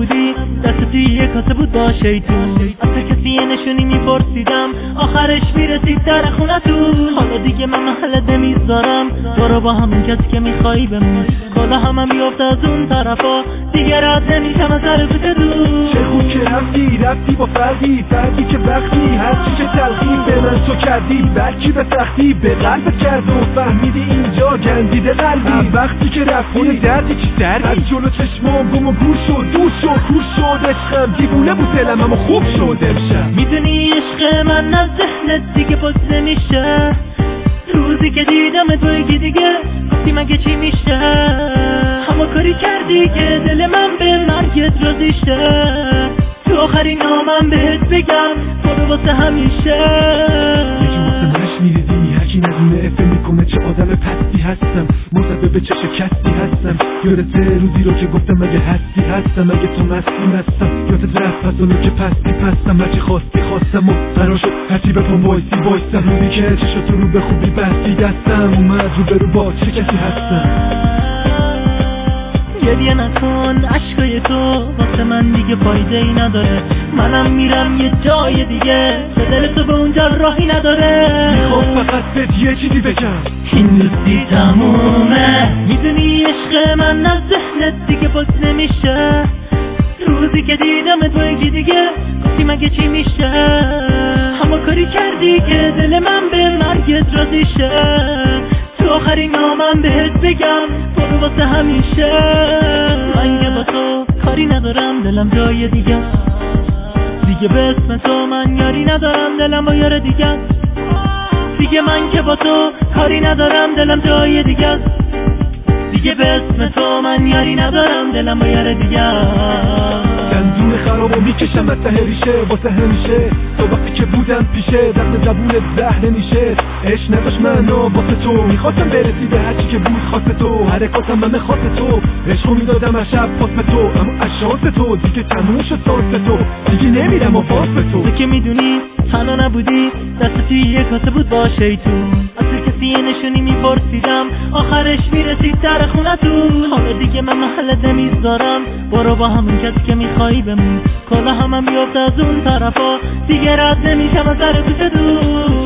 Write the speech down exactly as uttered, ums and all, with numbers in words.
نبودی دست توی یه کاسه بود با شیطون. از تو کسی یه نشونی میپرسیدم آخرش میرسید در خونتون. حالا دیگه من محلت نمیذارم برو با همون کسی که میخوایی بمون. کلا همم بیافت از اون طرفا دیگه رد نمیشم از سر تو دور. چه خوب که رفتی رفتی با فردی فردی که وقتی هرچی که تلخیم به من تو کردی بلکی به سختی به قلبت کرد و فهمیدی اینجا گندیده قلبی. وقتی که رفتی دردی چی دردی از جلو چشمام گم و گور شد دور شد کور شد عشقم دیوونه بود دلم اما خوب شد امشب. میدونی عشق من از ذهنت دیگه پاک نمیشه. روزی که دیدم توی دیگه گفتی مگه چی میشه. همه کاری کردی که دل من به مرگت راضی شه. تو آخرین نامم بهت بگم برو واسه همیشه. یکی واسه مش میریزی هرکی ندونه افه میکنه چه آدم پستی هستم. مصبه به چه شکستی هستم. یادت روزی رو که گفتم مگه هستی هستم. مگه تو مستی مستم یادت رفت از اونو که پستی پستم. هرچی خواستی خواستم و قرار شد هرچی بپام وایسی وایستم. روزی که چشاتو رو به خوبی بستی دستم اومد رو برو با چه کسی هستم. گریه نکن عشقای تو واسه من دیگه فایده ای نداره. منم میرم یه جای دیگه به دل تو به اونجا راهی نداره. میخوام فقط بهت یه چیزی بگم این دوستی تمومه. میدونی عشق من از ذهنت دیگه پاک نمیشه. روزی که دیدم تو یکی دیگه گفتی مگه چی میشه. همه کاری کردی که دل من به مرگت راضی شه. تو آخرین نامم بهت بگم برو واسه همیشه. من که با تو کاری ندارم دلم جای دیگه دیگه به اسم تو من یاری ندارم دلم با یار دیگه دیگه. من که با تو کاری ندارم دلم جای دیگه دیگه به اسم تو من یاری ندارم دلم با یار دیگه. دندون خرابو میکشم از ته ریشه واسه همیشه. تو وقتی که بودم پیشه دست زبونت زهر نمیشه. عشق نداشت منو واسه تو میخواستم برسی به هرچی که بود خواست تو. حرکاتم همه خواست تو عشقو میدادم هر شب پاس به تو. اما از شانس تو دیگه تموم شد سانس تو دیگه نمیرم و پاس به تو. تو که میدونی تنها نبودی دست توی یه کاسه بود با شیطون. از تو کسی یه نشونی میپرسیدم آخرش میرسید در خونتون. حالا دیگه من محلت نمیذارم برو با همون کسی که میخوایی بمون. کلا همم بیافت از اون طرفا دیگه رد نمیشم از سر تو دور.